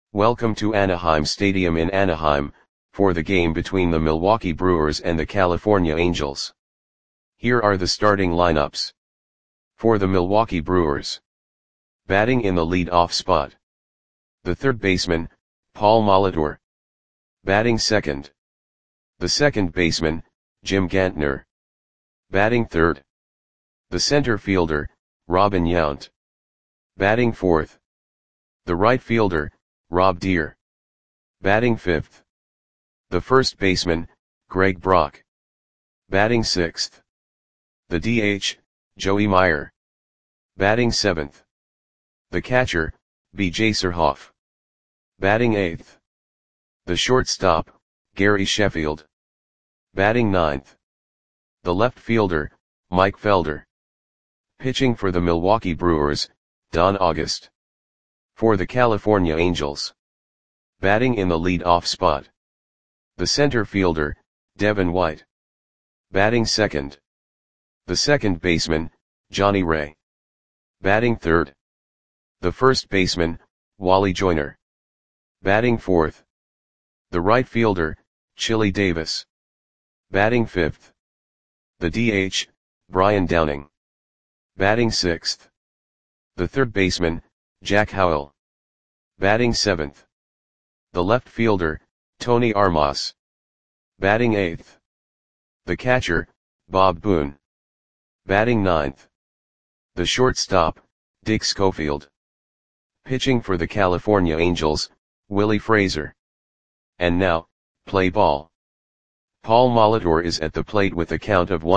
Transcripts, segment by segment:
Welcome to Anaheim Stadium in Anaheim, for the game between the Milwaukee Brewers and the California Angels. Here are the starting lineups. For the Milwaukee Brewers. Batting in the lead-off spot. The third baseman, Paul Molitor. Batting second. The second baseman, Jim Gantner. Batting third. The center fielder, Robin Yount. Batting fourth. The right fielder, Rob Deer. Batting fifth. The first baseman, Greg Brock. Batting sixth. The DH, Joey Meyer. Batting seventh. The catcher, B.J. Surhoff. Batting eighth. The shortstop, Gary Sheffield. Batting ninth. The left fielder, Mike Felder. Pitching for the Milwaukee Brewers, Don August. For the California Angels. Batting in the lead-off spot. The center fielder, Devin White. Batting second. The second baseman, Johnny Ray. Batting third. The first baseman, Wally Joyner. Batting fourth. The right fielder, Chili Davis. Batting fifth. The DH, Brian Downing. Batting sixth. The third baseman, Jack Howell. Batting seventh. The left fielder, Tony Armas. Batting eighth. The catcher, Bob Boone. Batting ninth. The shortstop, Dick Schofield. Pitching for the California Angels, Willie Fraser. And now, play ball. Paul Molitor is at the plate with a count of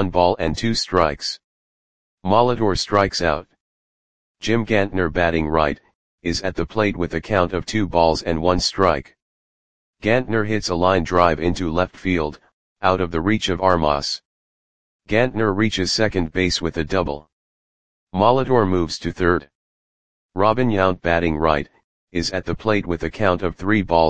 1-2 Molitor strikes out. Jim Gantner batting right, is at the plate with a count of 2-1. Gantner hits a line drive into left field, out of the reach of Armas. Gantner reaches second base with a double. Molitor moves to third. Robin Yount batting right, is at the plate with a count of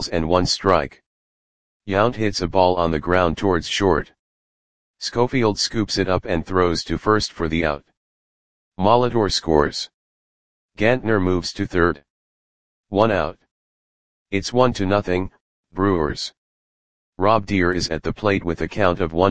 3-1. Yount hits a ball on the ground towards short. Schofield scoops it up and throws to first for the out. Molitor scores. Gantner moves to third. 1 out. It's 1-0, Brewers. Rob Deer is at the plate with a count of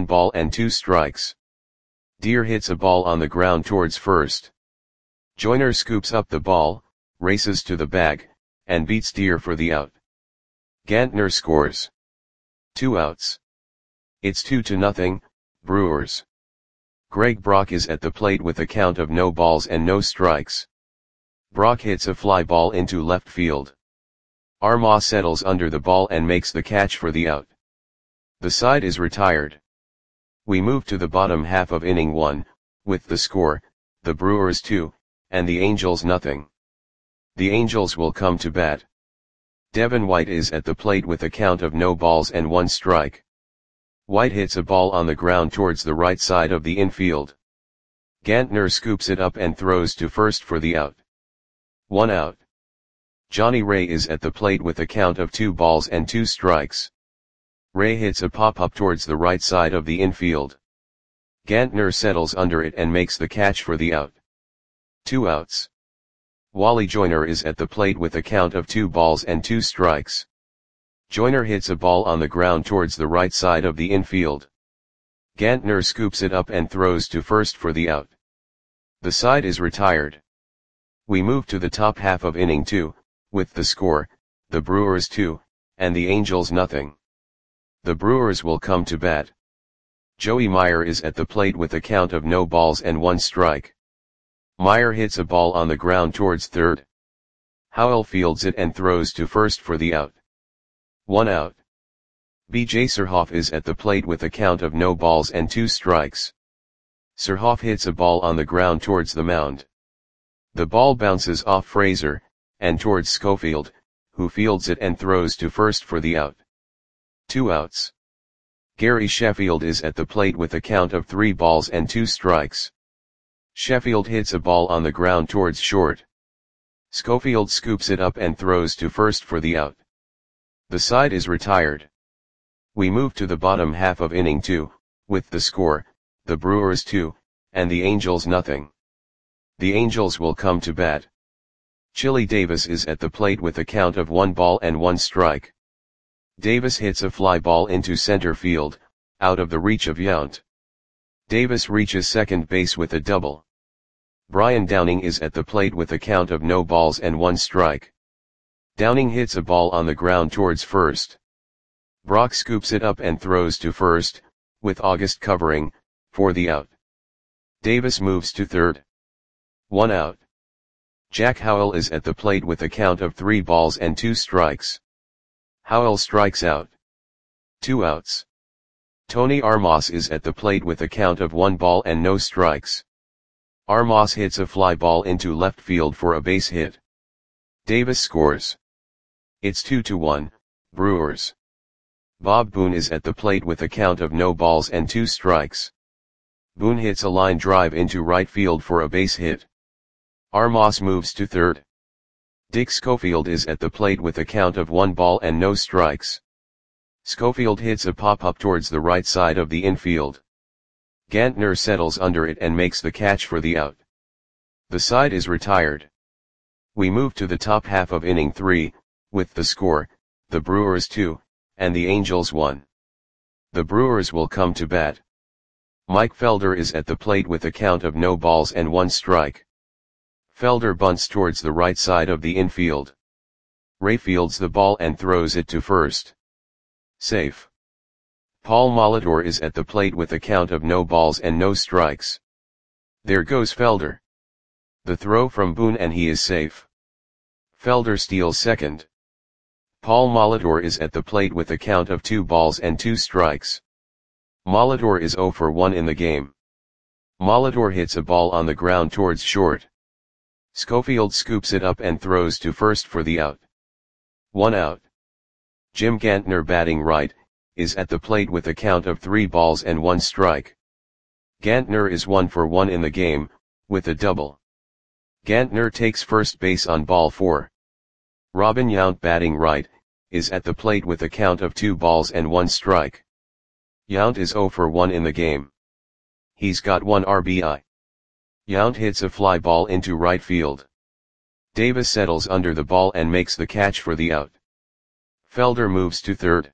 1-2. Deer hits a ball on the ground towards first. Joyner scoops up the ball, races to the bag, and beats Deer for the out. Gantner scores. 2 outs. It's 2-0, Brewers. Greg Brock is at the plate with a count of no balls and no strikes. Brock hits a fly ball into left field. Armas settles under the ball and makes the catch for the out. The side is retired. We move to the bottom half of inning 1, with the score, the Brewers 2, and the Angels nothing. The Angels will come to bat. Devin White is at the plate with a count of no balls and 1 strike. White hits a ball on the ground towards the right side of the infield. Gantner scoops it up and throws to first for the out. 1 out. Johnny Ray is at the plate with a count of 2-2. Ray hits a pop-up towards the right side of the infield. Gantner settles under it and makes the catch for the out. 2 outs. Wally Joyner is at the plate with a count of 2-2. Joyner hits a ball on the ground towards the right side of the infield. Gantner scoops it up and throws to first for the out. The side is retired. We move to the top half of inning 2, with the score, the Brewers 2, and the Angels nothing. The Brewers will come to bat. Joey Meyer is at the plate with a count of no balls and 1 strike. Meyer hits a ball on the ground towards third. Howell fields it and throws to first for the out. 1 out. B.J. Surhoff is at the plate with a count of no balls and 2 strikes. Surhoff hits a ball on the ground towards the mound. The ball bounces off Fraser, and towards Schofield, who fields it and throws to first for the out. 2 outs. Gary Sheffield is at the plate with a count of 3-2. Sheffield hits a ball on the ground towards short. Schofield scoops it up and throws to first for the out. The side is retired. We move to the bottom half of inning 2, with the score, the Brewers 2, and the Angels nothing. The Angels will come to bat. Chili Davis is at the plate with a count of 1 ball and 1 strike. Davis hits a fly ball into center field, out of the reach of Yount. Davis reaches second base with a double. Brian Downing is at the plate with a count of no balls and 1 strike. Downing hits a ball on the ground towards first. Brock scoops it up and throws to first, with August covering, for the out. Davis moves to third. 1 out. Jack Howell is at the plate with a count of 3 balls and 2 strikes. Howell strikes out. 2 outs. Tony Armas is at the plate with a count of 1 ball and no strikes. Armas hits a fly ball into left field for a base hit. Davis scores. It's 2-1, Brewers. Bob Boone is at the plate with a count of no balls and 2 strikes. Boone hits a line drive into right field for a base hit. Armas moves to third. Dick Schofield is at the plate with a count of 1 ball and no strikes. Schofield hits a pop-up towards the right side of the infield. Gantner settles under it and makes the catch for the out. The side is retired. We move to the top half of inning 3, with the score, the Brewers 2, and the Angels 1. The Brewers will come to bat. Mike Felder is at the plate with a count of no balls and 1 strike. Felder bunts towards the right side of the infield. Ray fields the ball and throws it to first. Safe. Paul Molitor is at the plate with a count of no balls and no strikes. There goes Felder. The throw from Boone and he is safe. Felder steals second. Paul Molitor is at the plate with a count of 2 balls and 2 strikes. Molitor is 0 for 1 in the game. Molitor hits a ball on the ground towards short. Schofield scoops it up and throws to first for the out. 1 out. Jim Gantner, batting right, is at the plate with a count of 3 balls and 1 strike. Gantner is 1 for 1 in the game, with a double. Gantner takes first base on ball 4. Robin Yount, batting right, is at the plate with a count of 2 balls and 1 strike. Yount is 0 for 1 in the game. He's got 1 RBI. Yount hits a fly ball into right field. Davis settles under the ball and makes the catch for the out. Felder moves to third.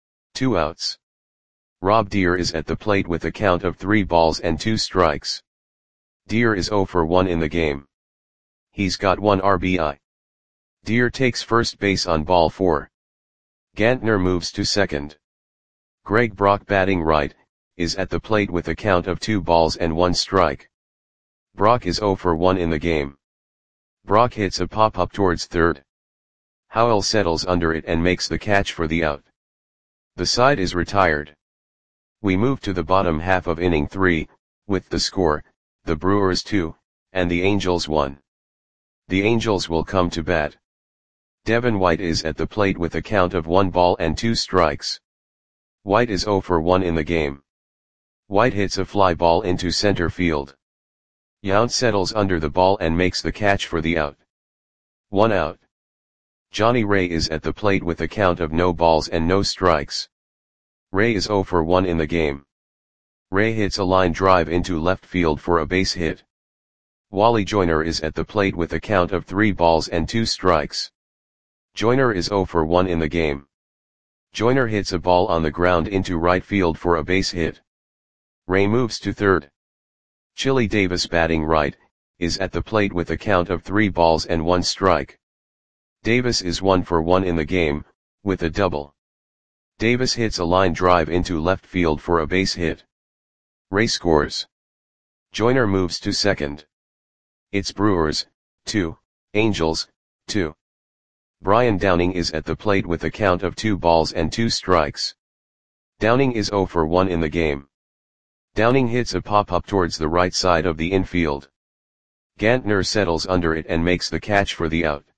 2 outs. Rob Deer is at the plate with a count of 3 balls and 2 strikes. Deer is 0 for 1 in the game. He's got 1 RBI. Deer takes first base on ball 4. Gantner moves to second. Greg Brock, batting right, is at the plate with a count of 2 balls and 1 strike. Brock is 0 for 1 in the game. Brock hits a pop-up towards third. Howell settles under it and makes the catch for the out. The side is retired. We move to the bottom half of inning 3, with the score, the Brewers 2, and the Angels 1. The Angels will come to bat. Devin White is at the plate with a count of 1 ball and 2 strikes. White is 0 for 1 in the game. White hits a fly ball into center field. Yount settles under the ball and makes the catch for the out. 1 out. Johnny Ray is at the plate with a count of no balls and no strikes. Ray is 0 for 1 in the game. Ray hits a line drive into left field for a base hit. Wally Joyner is at the plate with a count of 3 balls and 2 strikes. Joyner is 0 for 1 in the game. Joyner hits a ball on the ground into right field for a base hit. Ray moves to third. Chili Davis, batting right, is at the plate with a count of 3 balls and 1 strike. Davis is 1 for 1 in the game, with a double. Davis hits a line drive into left field for a base hit. Ray scores. Joyner moves to second. It's Brewers 2, Angels 2. Brian Downing is at the plate with a count of 2 balls and 2 strikes. Downing is 0 for 1 in the game. Downing hits a pop-up towards the right side of the infield. Gantner settles under it and makes the catch for the out.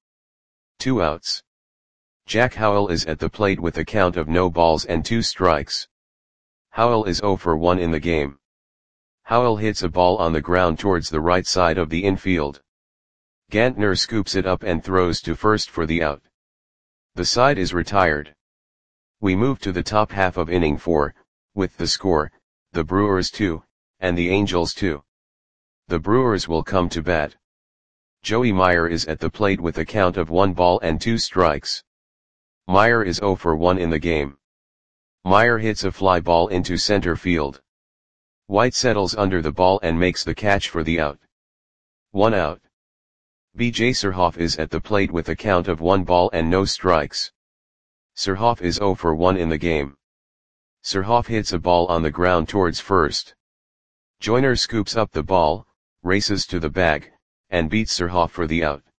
2 outs. Jack Howell is at the plate with a count of no balls and 2 strikes. Howell is 0 for 1 in the game. Howell hits a ball on the ground towards the right side of the infield. Gantner scoops it up and throws to first for the out. The side is retired. We move to the top half of inning 4, with the score, the Brewers 2, and the Angels 2. The Brewers will come to bat. Joey Meyer is at the plate with a count of 1 ball and 2 strikes. Meyer is 0 for 1 in the game. Meyer hits a fly ball into center field. White settles under the ball and makes the catch for the out. 1 out. B.J. Surhoff is at the plate with a count of 1 ball and no strikes. Surhoff is 0 for 1 in the game. Surhoff hits a ball on the ground towards first. Joyner scoops up the ball, races to the bag, and beats Surhoff for the out.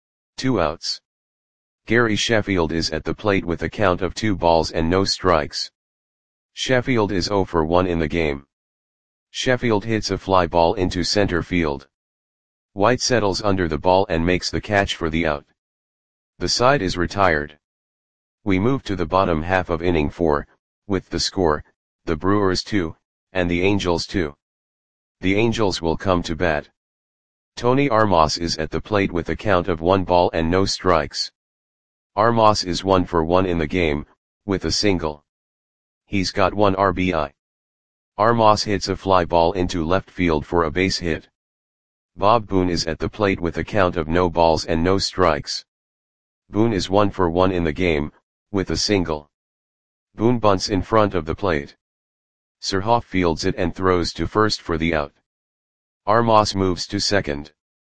2 outs. Gary Sheffield is at the plate with a count of 2 balls and no strikes. Sheffield is 0 for 1 in the game. Sheffield hits a fly ball into center field. White settles under the ball and makes the catch for the out. The side is retired. We move to the bottom half of inning 4, with the score, the Brewers 2, and the Angels 2. The Angels will come to bat. Tony Armas is at the plate with a count of 1 ball and no strikes. Armas is 1 for 1 in the game, with a single. He's got 1 RBI. Armas hits a fly ball into left field for a base hit. Bob Boone is at the plate with a count of no balls and no strikes. Boone is 1 for 1 in the game, with a single. Boone bunts in front of the plate. Surhoff fields it and throws to first for the out. Armas moves to second.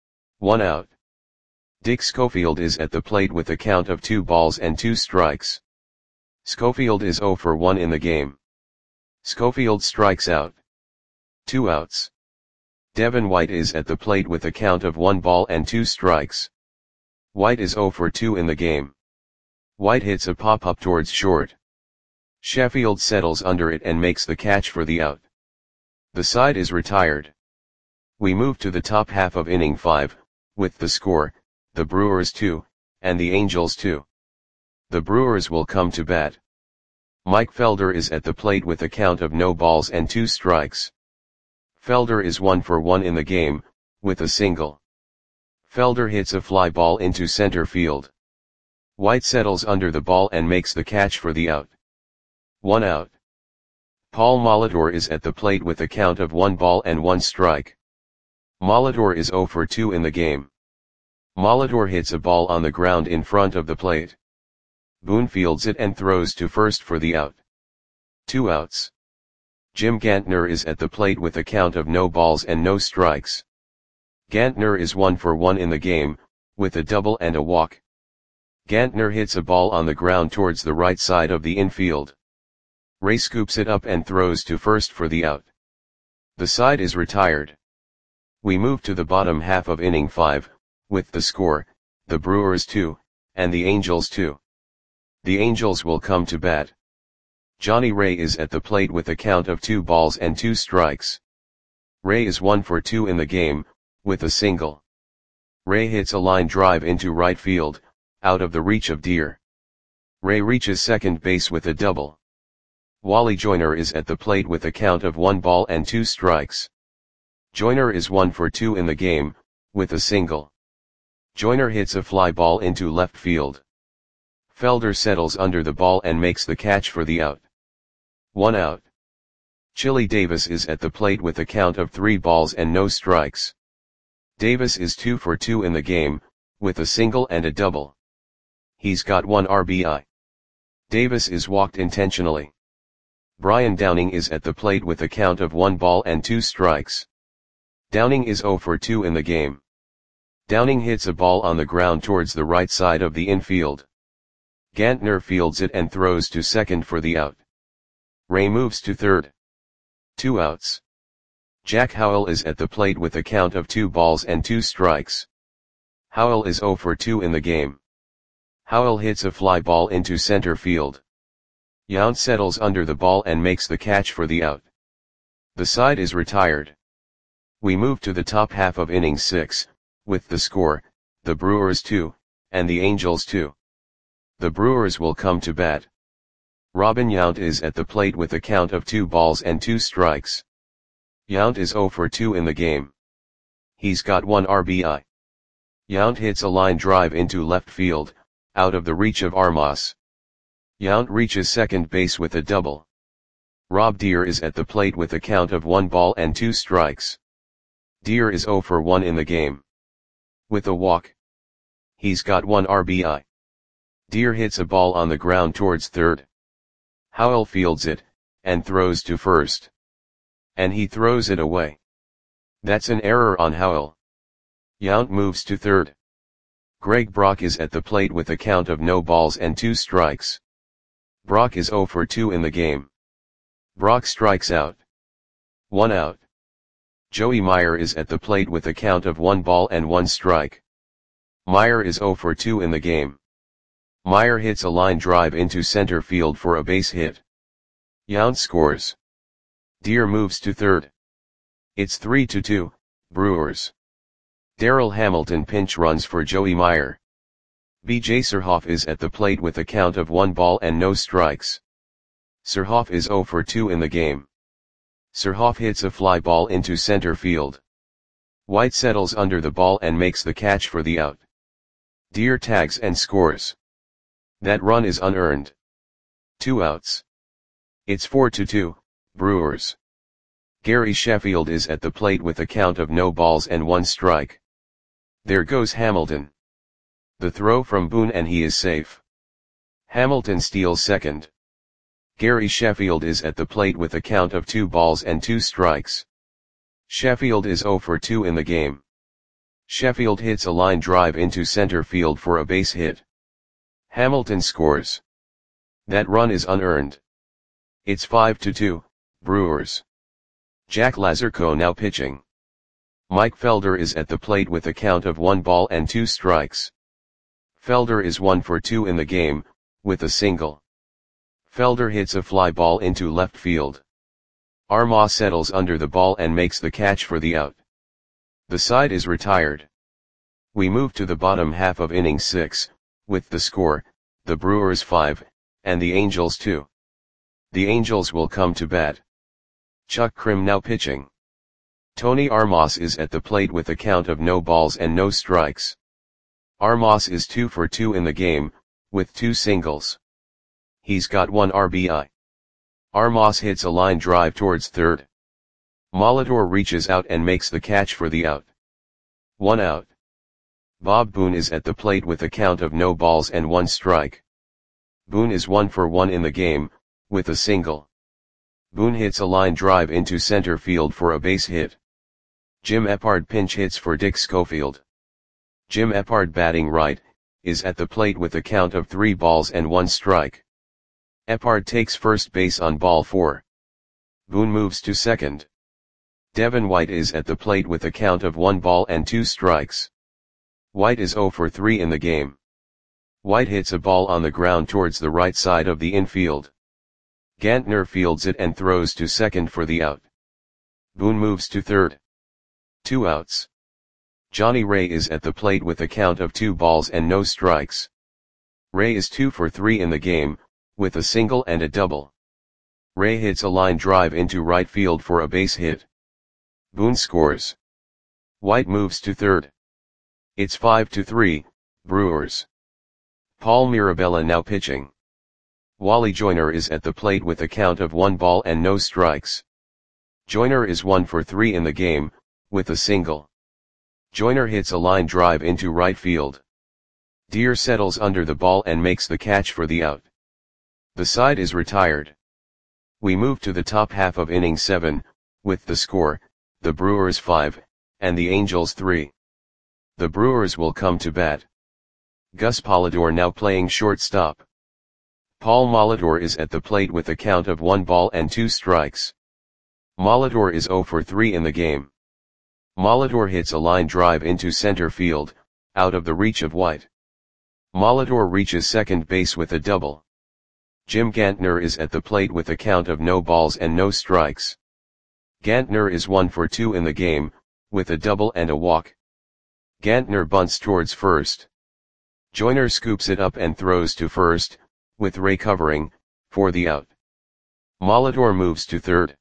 1 out. Dick Schofield is at the plate with a count of 2 balls and 2 strikes. Schofield is 0 for 1 in the game. Schofield strikes out. 2 outs. Devin White is at the plate with a count of 1 ball and 2 strikes. White is 0 for 2 in the game. White hits a pop-up towards short. Sheffield settles under it and makes the catch for the out. The side is retired. We move to the top half of inning 5, with the score, the Brewers 2, and the Angels 2. The Brewers will come to bat. Mike Felder is at the plate with a count of no balls and 2 strikes. Felder is 1 for 1 in the game, with a single. Felder hits a fly ball into center field. White settles under the ball and makes the catch for the out. 1 out. Paul Molitor is at the plate with a count of 1 ball and 1 strike. Molitor is 0 for 2 in the game. Molitor hits a ball on the ground in front of the plate. Boone fields it and throws to first for the out. 2 outs. Jim Gantner is at the plate with a count of no balls and no strikes. Gantner is 1 for 1 in the game, with a double and a walk. Gantner hits a ball on the ground towards the right side of the infield. Ray scoops it up and throws to first for the out. The side is retired. We move to the bottom half of inning 5, with the score, the Brewers 2, and the Angels 2. The Angels will come to bat. Johnny Ray is at the plate with a count of 2 balls and 2 strikes. Ray is 1 for 2 in the game, with a single. Ray hits a line drive into right field, out of the reach of Deer. Ray reaches second base with a double. Wally Joyner is at the plate with a count of 1 ball and 2 strikes. Joyner is 1 for 2 in the game, with a single. Joyner hits a fly ball into left field. Felder settles under the ball and makes the catch for the out. 1 out. Chili Davis is at the plate with a count of 3 balls and no strikes. Davis is 2 for 2 in the game, with a single and a double. He's got 1 RBI. Davis is walked intentionally. Brian Downing is at the plate with a count of 1 ball and 2 strikes. Downing is 0 for 2 in the game. Downing hits a ball on the ground towards the right side of the infield. Gantner fields it and throws to second for the out. Ray moves to third. 2 outs. Jack Howell is at the plate with a count of 2 balls and 2 strikes. Howell is 0 for 2 in the game. Howell hits a fly ball into center field. Yount settles under the ball and makes the catch for the out. The side is retired. We move to the top half of inning 6, with the score, the Brewers 2, and the Angels 2. The Brewers will come to bat. Robin Yount is at the plate with a count of 2 balls and 2 strikes. Yount is 0 for 2 in the game. He's got 1 RBI. Yount hits a line drive into left field, out of the reach of Armas. Yount reaches second base with a double. Rob Deer is at the plate with a count of 1 ball and 2 strikes. Deer is 0 for 1 in the game. With a walk. He's got 1 RBI. Deer hits a ball on the ground towards third. Howell fields it, and throws to first. And he throws it away. That's an error on Howell. Yount moves to third. Greg Brock is at the plate with a count of no balls and 2 strikes. Brock is 0 for 2 in the game. Brock strikes out. 1 out. Joey Meyer is at the plate with a count of 1 ball and 1 strike. Meyer is 0 for 2 in the game. Meyer hits a line drive into center field for a base hit. Yount scores. Deer moves to third. It's 3-2, Brewers. Darryl Hamilton pinch runs for Joey Meyer. B.J. Surhoff is at the plate with a count of 1 ball and no strikes. Surhoff is 0 for 2 in the game. Surhoff hits a fly ball into center field. White settles under the ball and makes the catch for the out. Deer tags and scores. That run is unearned. 2 outs. It's 4-2, Brewers. Gary Sheffield is at the plate with a count of no balls and 1 strike. There goes Hamilton. The throw from Boone and he is safe. Hamilton steals second. Gary Sheffield is at the plate with a count of 2 balls and 2 strikes. Sheffield is 0 for 2 in the game. Sheffield hits a line drive into center field for a base hit. Hamilton scores. That run is unearned. It's 5-2, Brewers. Jack Lazarko now pitching. Mike Felder is at the plate with a count of 1 ball and 2 strikes. Felder is 1 for 2 in the game, with a single. Felder hits a fly ball into left field. Armah settles under the ball and makes the catch for the out. The side is retired. We move to the bottom half of inning 6, with the score, the Brewers 5, and the Angels 2. The Angels will come to bat. Chuck Krim now pitching. Tony Armas is at the plate with a count of no balls and no strikes. Armas is 2 for 2 in the game, with 2 singles. He's got 1 RBI. Armas hits a line drive towards third. Molitor reaches out and makes the catch for the out. 1 out. Bob Boone is at the plate with a count of no balls and 1 strike. Boone is 1 for 1 in the game, with a single. Boone hits a line drive into center field for a base hit. Jim Eppard pinch hits for Dick Schofield. Jim Eppard, batting right, is at the plate with a count of 3 balls and 1 strike. Eppard takes first base on ball 4. Boone moves to second. Devin White is at the plate with a count of 1 ball and 2 strikes. White is 0 for 3 in the game. White hits a ball on the ground towards the right side of the infield. Gantner fields it and throws to second for the out. Boone moves to third. 2 outs. Johnny Ray is at the plate with a count of 2 balls and no strikes. Ray is 2 for 3 in the game, with a single and a double. Ray hits a line drive into right field for a base hit. Boone scores. White moves to third. It's 5-3, Brewers. Paul Mirabella now pitching. Wally Joyner is at the plate with a count of 1 ball and no strikes. Joyner is 1 for 3 in the game, with a single. Joyner hits a line drive into right field. Deer settles under the ball and makes the catch for the out. The side is retired. We move to the top half of inning 7, with the score, the Brewers 5, and the Angels 3. The Brewers will come to bat. Gus Polidor now playing shortstop. Paul Molitor is at the plate with a count of 1 ball and 2 strikes. Molitor is 0 for 3 in the game. Molitor hits a line drive into center field, out of the reach of White. Molitor reaches second base with a double. Jim Gantner is at the plate with a count of no balls and no strikes. Gantner is 1 for 2 in the game, with a double and a walk. Gantner bunts towards first. Joyner scoops it up and throws to first, with Ray covering, for the out. Molitor moves to third.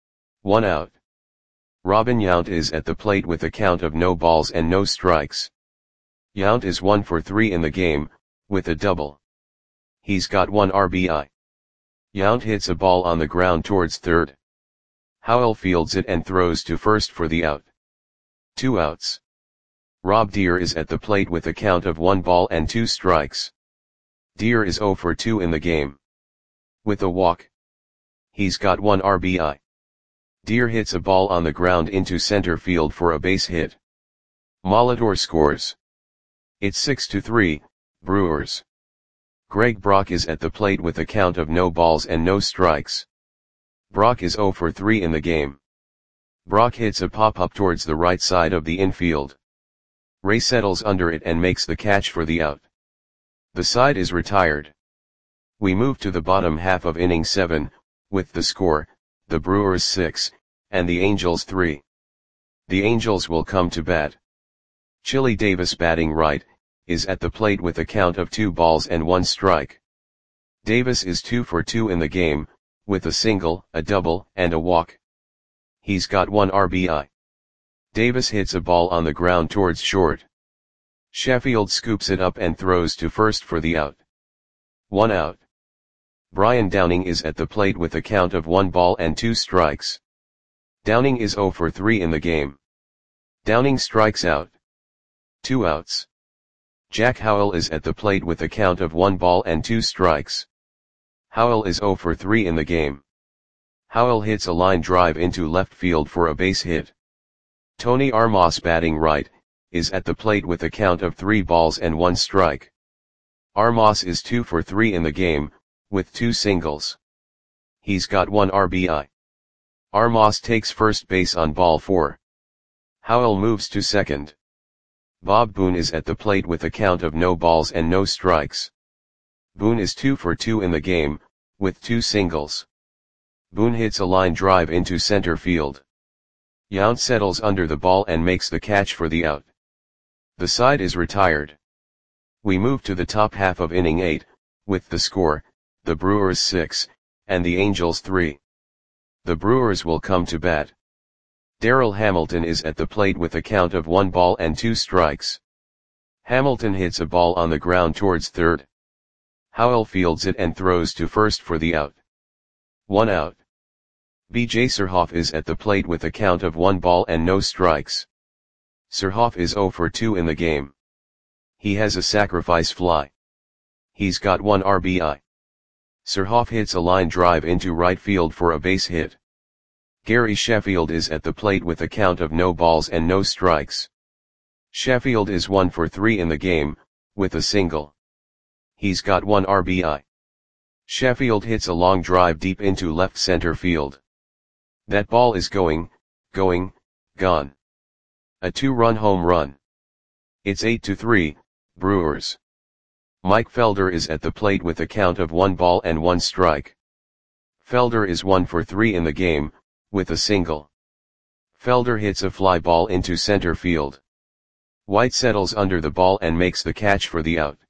1 out. Robin Yount is at the plate with a count of no balls and no strikes. Yount is 1 for 3 in the game, with a double. He's got 1 RBI. Yount hits a ball on the ground towards third. Howell fields it and throws to first for the out. 2 outs. Rob Deere is at the plate with a count of 1 ball and 2 strikes. Deere is 0 for 2 in the game. With a walk, he's got 1 RBI. Deere hits a ball on the ground into center field for a base hit. Molitor scores. It's 6-3, Brewers. Greg Brock is at the plate with a count of no balls and no strikes. Brock is 0 for 3 in the game. Brock hits a pop-up towards the right side of the infield. Ray settles under it and makes the catch for the out. The side is retired. We move to the bottom half of inning 7, with the score, the Brewers 6, and the Angels 3. The Angels will come to bat. Chili Davis, batting right, is at the plate with a count of 2 balls and 1 strike. Davis is 2 for 2 in the game, with a single, a double, and a walk. He's got 1 RBI. Davis hits a ball on the ground towards short. Sheffield scoops it up and throws to first for the out. 1 out. Brian Downing is at the plate with a count of 1 ball and 2 strikes. Downing is 0 for 3 in the game. Downing strikes out. 2 outs. Jack Howell is at the plate with a count of 1 ball and 2 strikes. Howell is 0 for 3 in the game. Howell hits a line drive into left field for a base hit. Tony Armas, batting right, is at the plate with a count of 3 balls and 1 strike. Armas is 2 for 3 in the game, with 2 singles. He's got 1 RBI. Armas takes first base on ball 4. Howell moves to second. Bob Boone is at the plate with a count of no balls and no strikes. Boone is 2 for 2 in the game, with 2 singles. Boone hits a line drive into center field. Yount settles under the ball and makes the catch for the out. The side is retired. We move to the top half of inning 8, with the score, the Brewers 6, and the Angels 3. The Brewers will come to bat. Darryl Hamilton is at the plate with a count of 1 ball and 2 strikes. Hamilton hits a ball on the ground towards third. Howell fields it and throws to first for the out. 1 out. B.J. Surhoff is at the plate with a count of 1 ball and no strikes. Surhoff is 0 for 2 in the game. He has a sacrifice fly. He's got 1 RBI. Surhoff hits a line drive into right field for a base hit. Gary Sheffield is at the plate with a count of no balls and no strikes. Sheffield is 1 for 3 in the game, with a single. He's got 1 RBI. Sheffield hits a long drive deep into left center field. That ball is gone. A 2-run home run. It's 8-3, Brewers. Mike Felder is at the plate with a count of 1 ball and 1 strike. Felder is 1 for 3 in the game, with a single. Felder hits a fly ball into center field. White settles under the ball and makes the catch for the out.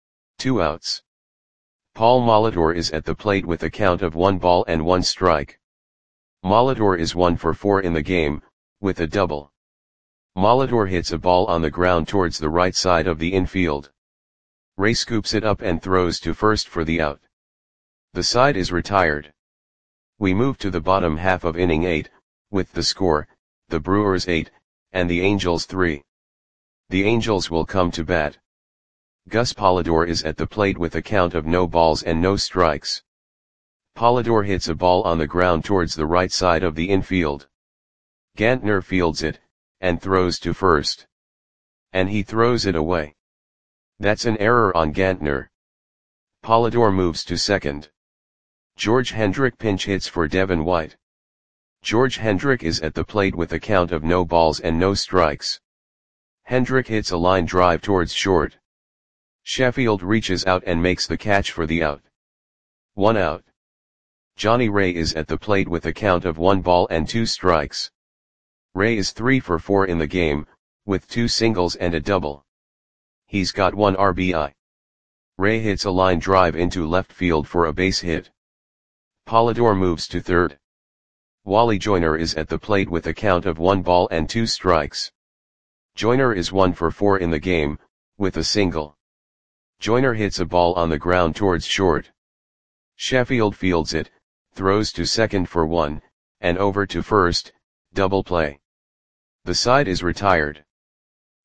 2 outs. Paul Molitor is at the plate with a count of 1 ball and 1 strike. Molitor is 1 for 4 in the game, with a double. Molitor hits a ball on the ground towards the right side of the infield. Ray scoops it up and throws to first for the out. The side is retired. We move to the bottom half of inning 8, with the score, the Brewers 8, and the Angels 3. The Angels will come to bat. Gus Polidor is at the plate with a count of no balls and no strikes. Polidor hits a ball on the ground towards the right side of the infield. Gantner fields it, and throws to first. And he throws it away. That's an error on Gantner. Polidor moves to second. George Hendrick pinch hits for Devin White. George Hendrick is at the plate with a count of no balls and no strikes. Hendrick hits a line drive towards short. Sheffield reaches out and makes the catch for the out. 1 out. Johnny Ray is at the plate with a count of 1 ball and 2 strikes. Ray is 3 for 4 in the game, with 2 singles and a double. He's got 1 RBI. Ray hits a line drive into left field for a base hit. Polidor moves to third. Wally Joyner is at the plate with a count of 1 ball and 2 strikes. Joyner is 1 for 4 in the game, with a single. Joyner hits a ball on the ground towards short. Sheffield fields it, throws to second for 1, and over to first, double play. The side is retired.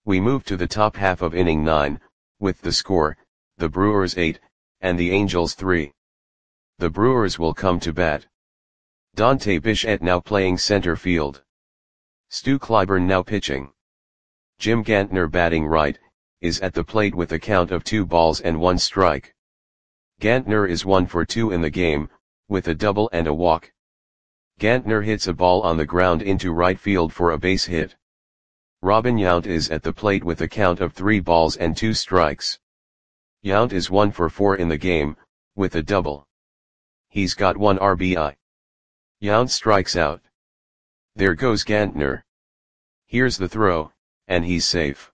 We move to the top half of inning 9, with the score, the Brewers 8, and the Angels 3. The Brewers will come to bat. Dante Bichette now playing center field. Stu Clyburn now pitching. Jim Gantner batting right, is at the plate with a count of 2 balls and 1 strike. Gantner is 1 for 2 in the game, with a double and a walk. Gantner hits a ball on the ground into right field for a base hit. Robin Yount is at the plate with a count of 3 balls and 2 strikes. Yount is 1 for 4 in the game, with a double. He's got 1 RBI. Yount strikes out. There goes Gantner. Here's the throw, and he's safe.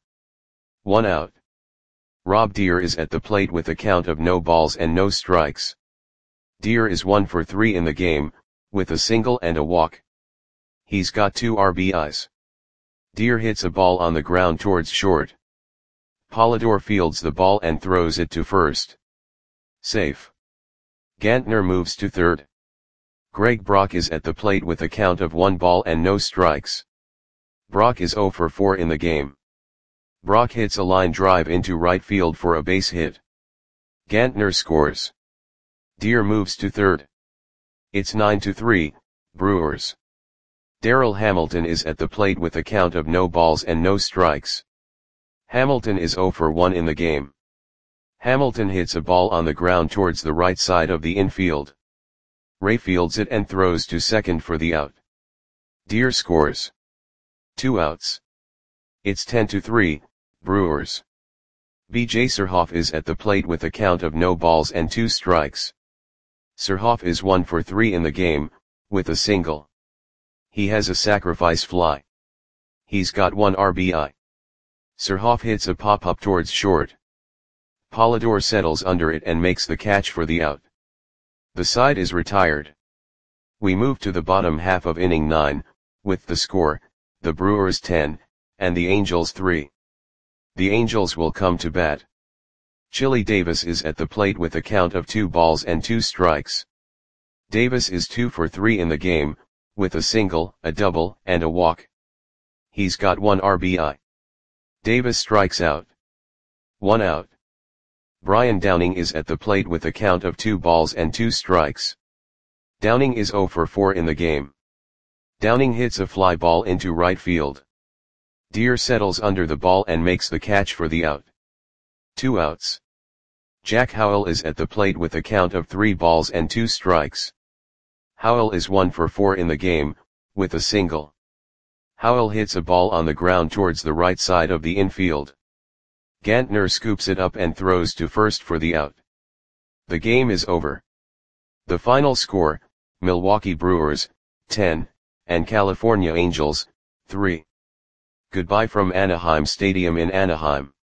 1 out. Rob Deer is at the plate with a count of no balls and no strikes. Deer is 1 for 3 in the game, with a single and a walk. He's got 2 RBIs. Deer hits a ball on the ground towards short. Polidor fields the ball and throws it to first. Safe. Gantner moves to third. Greg Brock is at the plate with a count of 1 ball and no strikes. Brock is 0 for 4 in the game. Brock hits a line drive into right field for a base hit. Gantner scores. Deer moves to third. It's 9-3, Brewers. Darryl Hamilton is at the plate with a count of no balls and no strikes. Hamilton is 0 for 1 in the game. Hamilton hits a ball on the ground towards the right side of the infield. Ray fields it and throws to second for the out. Deer scores. 2 outs. It's 10-3, Brewers. B.J. Surhoff is at the plate with a count of no balls and 2 strikes. Surhoff is 1 for 3 in the game, with a single. He has a sacrifice fly. He's got 1 RBI. Surhoff hits a pop-up towards short. Polidor settles under it and makes the catch for the out. The side is retired. We move to the bottom half of inning 9, with the score, the Brewers 10, and the Angels 3. The Angels will come to bat. Chili Davis is at the plate with a count of 2 balls and 2 strikes. Davis is 2 for 3 in the game, with a single, a double, and a walk. He's got 1 RBI. Davis strikes out. 1 out. Brian Downing is at the plate with a count of 2 balls and 2 strikes. Downing is 0 for 4 in the game. Downing hits a fly ball into right field. Deer settles under the ball and makes the catch for the out. 2 outs. Jack Howell is at the plate with a count of 3 balls and 2 strikes. Howell is 1 for 4 in the game, with a single. Howell hits a ball on the ground towards the right side of the infield. Gantner scoops it up and throws to first for the out. The game is over. The final score, Milwaukee Brewers, 10, and California Angels, 3. Goodbye from Anaheim Stadium in Anaheim.